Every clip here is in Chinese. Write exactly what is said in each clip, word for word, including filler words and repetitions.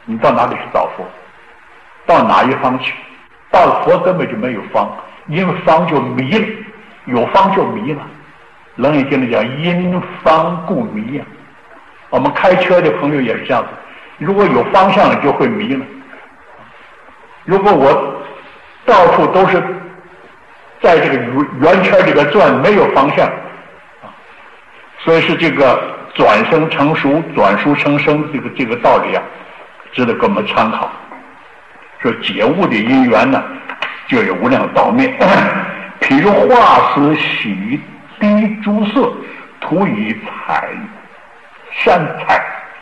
你到哪里去找佛？到哪一方去？到了佛根本就没有方，因为方就迷了，有方就迷了。楞严经里讲因方故迷呀、啊。我们开车的朋友也是这样子，如果有方向了就会迷了。如果我到处都是在这个圆圈里边转，没有方向，所以是这个转生成熟、转熟成生这个这个道理啊，值得给我们参考。说解悟的因缘呢，就有无量道面。譬如画师洗滴诸色，涂以彩山彩。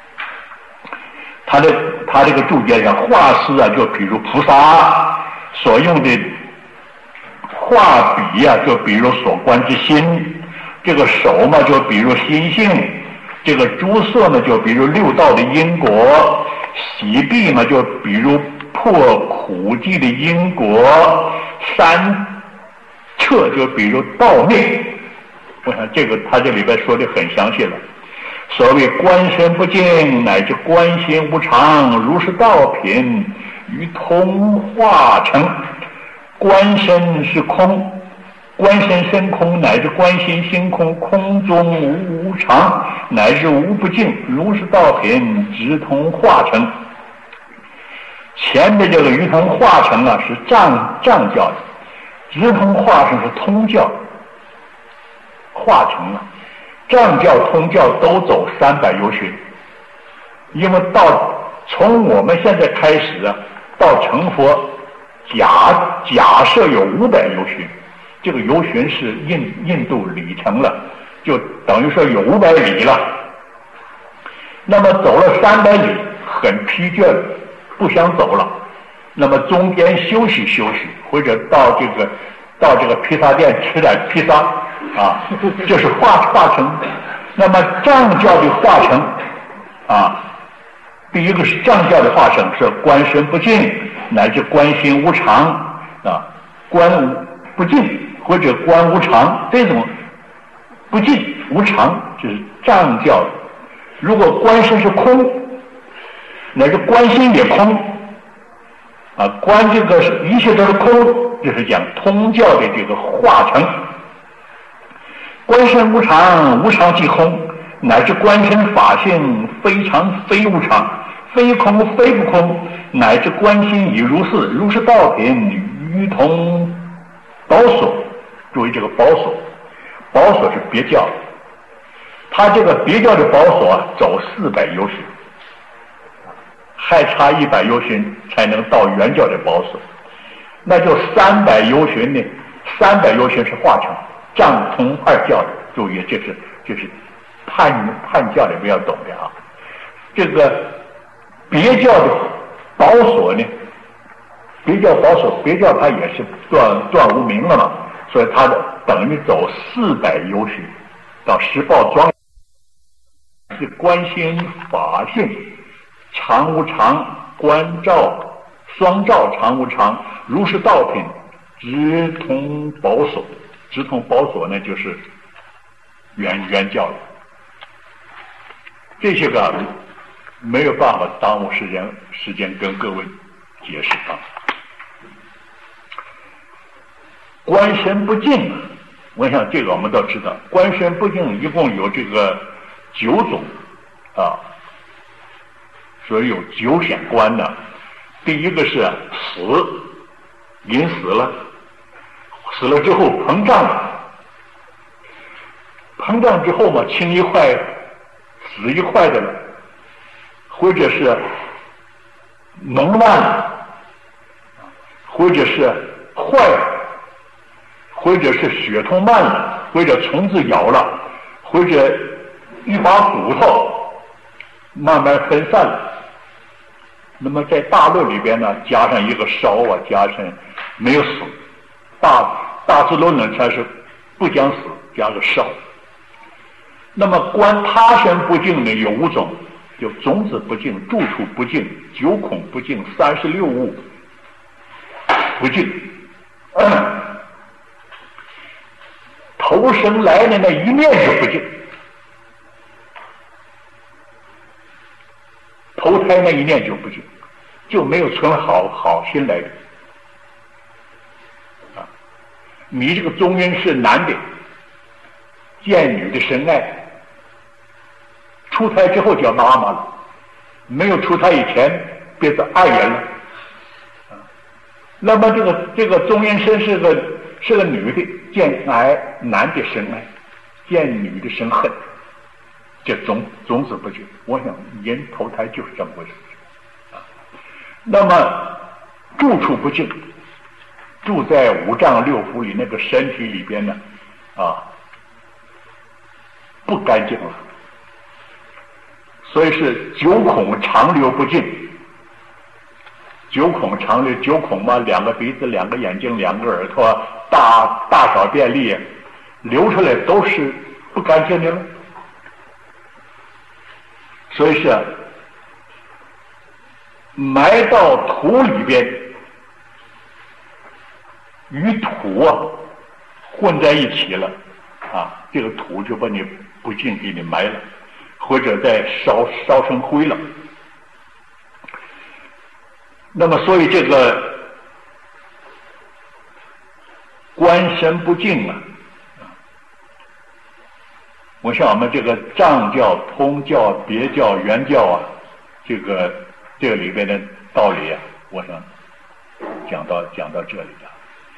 他的他这个注解上，画师啊，就比如菩萨所用的画笔啊，就比如所观之心。这个手嘛，就比如心性；这个诸色呢，就比如六道的因果；洗涤嘛，就比如破苦寂的因果；三彻就比如道灭。我想这个他这里边说的很详细了。所谓观身不净，乃至观心无常，如是道品于通化成。观身是空，观身身空，乃至观心心空，空中无无常，乃至无不净，如是道品直通化成。前面这个于通化成啊，是藏藏教的，直通化成是通教。化成啊，藏教通教都走三百由旬，因为到从我们现在开始啊，到成佛，假假设有五百由旬，这个由旬是印印度里程了，就等于说有五百里了。那么走了三百里，很疲倦了，不想走了。那么中间休息休息，或者到这个到这个披萨店吃点披萨啊，这是化化成。那么藏教的化成啊，第一个是藏教的化成是观身不净，乃至观心无常啊，观不净或者观无常，这种不净无常就是藏教的。如果观身是空，乃至观心也空啊，观这个一切都是空，就是讲通教的这个化成。观身无常，无常即空，乃至观身法性非常非无常，非空非不空，乃至观心已如是，如是道品于同宝所。注意这个宝所，宝所是别教，他这个别教的宝所啊，走四百由旬，还差一百由旬才能到原教的宝所，那就三百由旬呢，三百由旬是化成。藏通二教的，注意，这是这是判判教里面要懂的啊。这个别教的宝所呢，别教宝所，别教它也是断断无明了嘛，所以它等于走四百由旬到十报庄，是观心法性常无常，观照双照常无常，如是道品直通宝所。直通宝所呢，就是原原教的。这些个没有办法耽误时间，时间跟各位解释啊。观身不净，我想这个我们都知道，观身不净一共有这个九种啊，所以有九显观的。第一个是死，人死了。死了之后膨胀了，膨胀之后嘛，青一块紫一块的了，或者是脓烂了，或者是坏了，或者是血通慢了，或者虫子咬了，或者一把骨头慢慢分散了。那么在大论里边呢，加上一个烧啊，加上没有死。大大智论呢，才是不讲死，加个烧。那么观他身不净呢，有五种，有种子不净、住处不净、九孔不净、三十六物不净。嗯、投生来的那一念就不净，投投胎那一念就不净，就没有存好好心来的啊。你这个中阴是男的，见女的深爱，出胎之后叫妈妈了，没有出胎以前变成爱人了啊。那么这个这个中阴身是个是个女的，见爱男的生爱，见女的生恨，这种种子不净。我想人投胎就是这么回事啊。那么住处不净，住在五脏六腑里那个身体里边呢啊，不干净了，所以是九孔长流不净。九孔长流，九孔嘛，两个鼻子，两个眼睛，两个耳朵，大大小便利流出来都是不干净的了。所以是埋到土里边，与土啊混在一起了啊，这个土就把你不净给你埋了，或者再烧烧成灰了。那么所以这个官身不净啊，我像我们这个藏教、通教、别教、原教啊，这个这个里边的道理啊，我想讲到讲到这里了。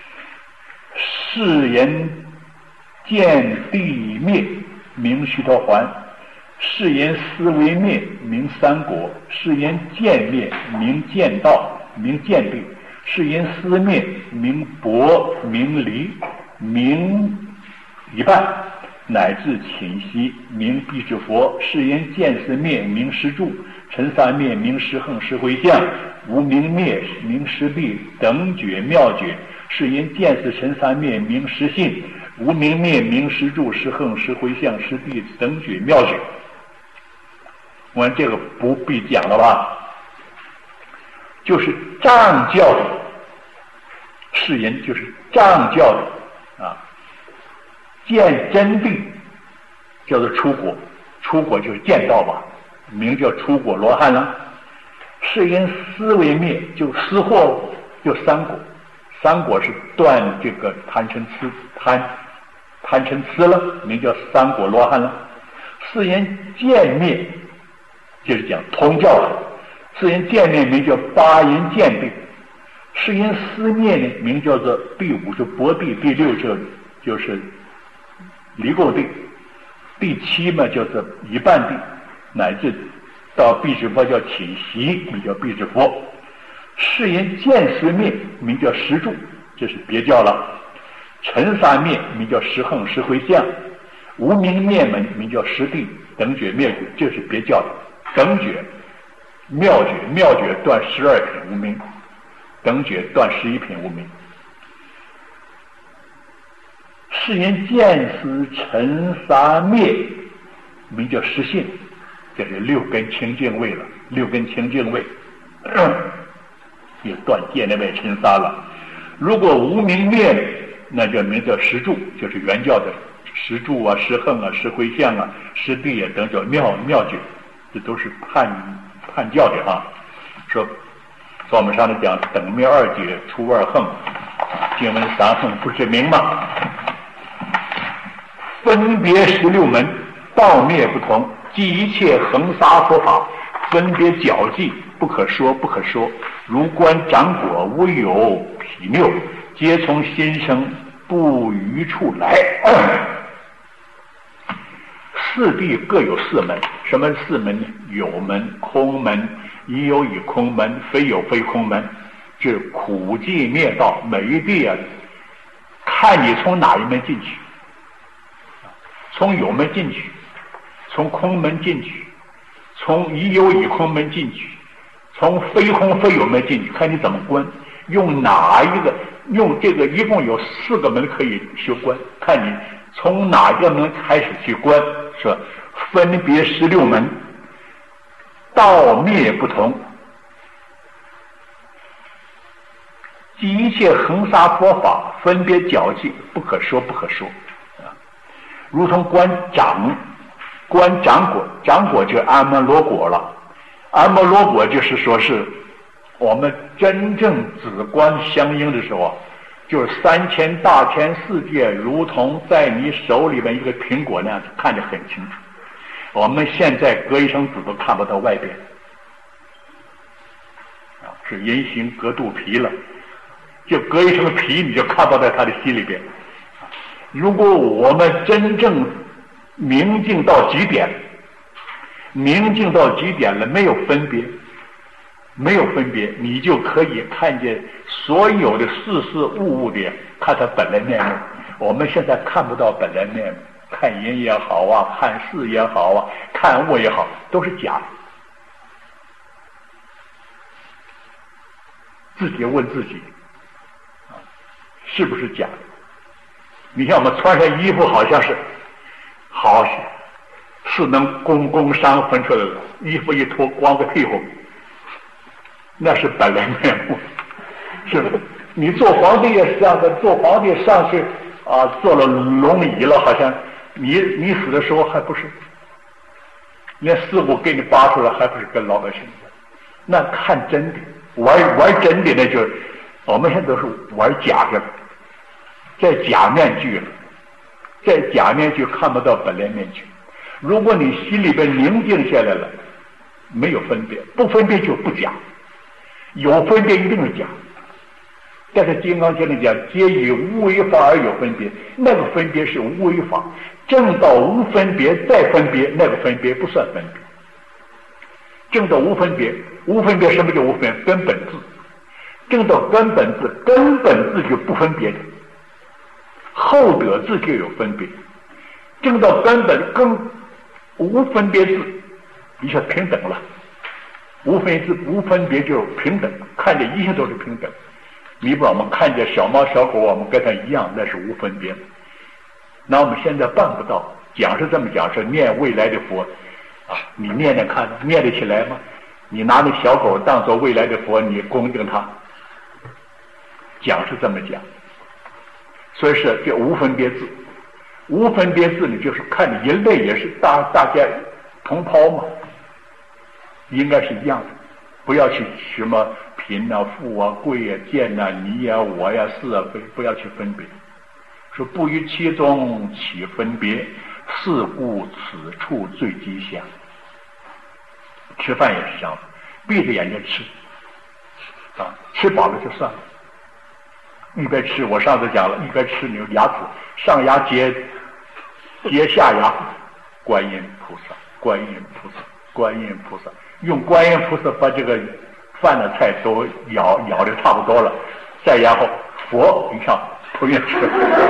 世人见地灭，名须陀洹；世人思维灭，名三果；世人见灭，名见道，名见地；世人思灭，名薄，名离，名一半，乃至寝息，名必之佛；世人见思灭，名实住；尘三灭，名实恒实回向；无明灭，名实地，等觉妙觉；世人见思尘三灭，名实性；无明灭，名实住，实恒实回向，实地，等觉妙觉。我们这个不必讲了吧，就是藏教的世人，就是藏教的啊，见真谛叫做出果，出果就是见道吧，名叫出果罗汉了。世人思维灭，就思惑，就三果，三果是断这个贪嗔痴贪贪嗔痴了，名叫三果罗汉了。世人见灭，就是讲通教了，世人见灭名叫八因见地；世人思灭呢，名叫做第五是薄地，第六就就是离垢地，第七嘛叫做一半地，乃至到必之佛叫寝息，名叫必之佛。世人见思灭，名叫实住，这是别教了。尘三灭，名叫实恒实回向；无明灭门，名叫实地，等觉灭觉，这是别教的。等觉妙觉，妙觉断十二品无明，等觉断十一品无明。世人见思尘三灭，名叫实性，这是六根清净位了，六根清净位也断见那位尘沙了。如果无明灭，那就名叫实住，就是原教的实住啊、实恒啊、实回向啊、实地啊等叫妙妙觉，这都是判判教的啊。说说我们上次讲等灭二解，除二恒，经文三恒不是明吗？分别十六门，道灭不同，即一切恒沙佛法，分别皎迹，不可说不可说，如观掌果，无有匹谬，皆从心生，不于处来。四谛各有四门，什么是四门呢？有门、空门、已有已空门、非有非空门，这苦寂灭道，每一谛啊，看你从哪一门进去，从有门进去，从空门进去，从已有已空门进去，从非空非有门进去，看你怎么观，用哪一个，用这个一共有四个门可以修观，看你从哪个门开始去观，说分别十六门，道灭不同，即一切恒沙佛法，分别皎迹，不可说不可说啊，如同观掌，观掌果，掌果就阿摩罗果了， 阿摩罗果就是说是我们真正紫观相应的时候，就是三千大千世界如同在你手里面一个苹果那样子，看得很清楚。我们现在隔一层纸都看不到外边，啊，是人心隔肚皮了，就隔一层皮你就看不到他的心里边。如果我们真正明净到极点，明净到极点了，没有分别，没有分别，你就可以看见所有的事事物物的看它本来面目。我们现在看不到本来面目，看人也好啊，看事也好啊，看物也好，都是假的。自己问自己，啊，是不是假的？你像我们穿上衣服，好像是，好像是能工工伤分出来的，衣服一脱，光个屁股，那是本来面目，是不是？你做皇帝也是这样的，做皇帝上去啊，坐了龙椅了，好像你你死的时候还不是，连尸骨给你扒出来，还不是跟老百姓一样？那看真的，玩玩真的，那就是我们现在都是玩假的，在假面具了，在假面具看不到本来面具。如果你心里边宁静下来了，没有分别，不分别就不假，有分别一定是假。但是《金刚经》里讲，皆以无为法而有分别，那个分别是无为法，正到无分别再分别，那个分别不算分别。正到无分别，无分别什么叫无分别？根本智。正到根本智，根本智就不分别的，后得智就有分别。正到根本更无分别智，你就平等了。无分智无分别就平等，看见一切都是平等。你把我们看见小猫小狗，我们跟它一样，那是无分别。那我们现在办不到，讲是这么讲，是念未来的佛啊，你念念看，念得起来吗？你拿那小狗当作未来的佛，你恭敬它，讲是这么讲。所以是这无分别智，无分别智呢，就是看人类也是大大家同胞嘛，应该是一样的，不要去什么贫啊、富啊、贵啊、贱啊、你呀、我呀、是啊、非，不要去分别。说不于其中起分别，是故此处最吉祥。吃饭也是这样，闭着眼睛吃，啊，吃饱了就算了。一边吃，我上次讲了，一边吃你牙齿上牙接接下牙，观音菩萨，观音菩萨，观音菩萨，用观音菩萨把这个饭的菜都咬咬的差不多了，再然后佛，你看不愿吃，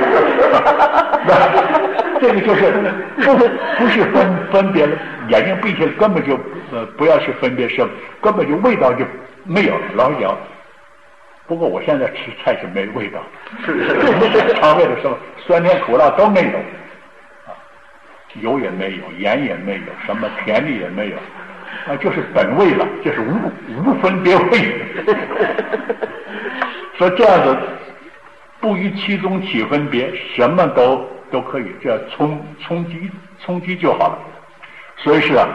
这个就是不不是分分别了，眼睛闭起来根本就呃不要去分别什么，根本就味道就没有了，老咬。不过我现在吃菜是没味道，肠胃的什么酸甜苦辣都没有，啊，油也没有，盐也没有，什么甜的也没有，啊，就是本味了，就是无无分别味。说这样子，不于其中起分别，什么都都可以，这样冲冲击冲击就好了。所以是啊，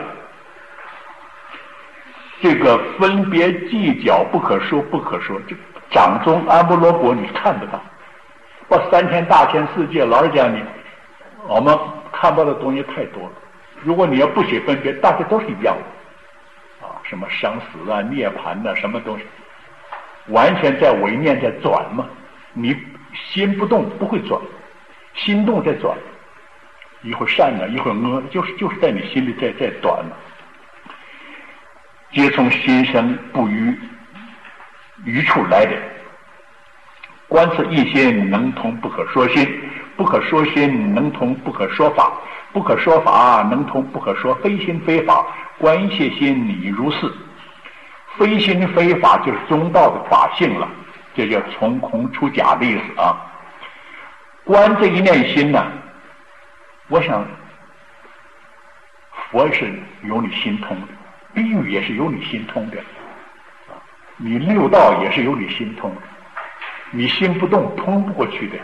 这个分别计较不可说不可说，这掌中阿波罗果你看不到，把三千大千世界，老实讲你我们看不到的东西太多了。如果你要不起分别，大家都是一样的啊，什么生死啊、涅槃啊，什么东西，完全在唯念在转嘛。你心不动不会转，心动在转，一会儿善呢，一会儿恶，就是就是在你心里在在转嘛。皆从心生，不于余处来的。观此一心，能通不可说心；不可说心，能通不可说法；不可说法，能通不可说非心非法。观一切心，理如是。非心非法就是中道的法性了，这叫从空出假的意思啊。观这一念心呢，我想佛是有你心通的，地狱也是有你心通的，你六道也是有你心通的，你心不动通不过去的。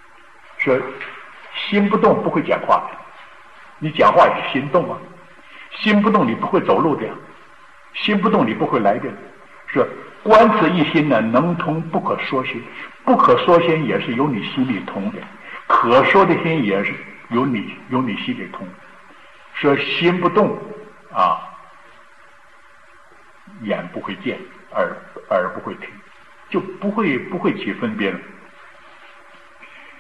说心不动不会讲话的，你讲话也是心动啊。 心不动你不会走路的呀，心不动你不会来的。是观此一心呢，能通不可说心，不可说心也是由你心里通的，可说的心也是由你由你心里通。说心不动啊，眼不会见，耳耳不会听，就不会不会起分别了。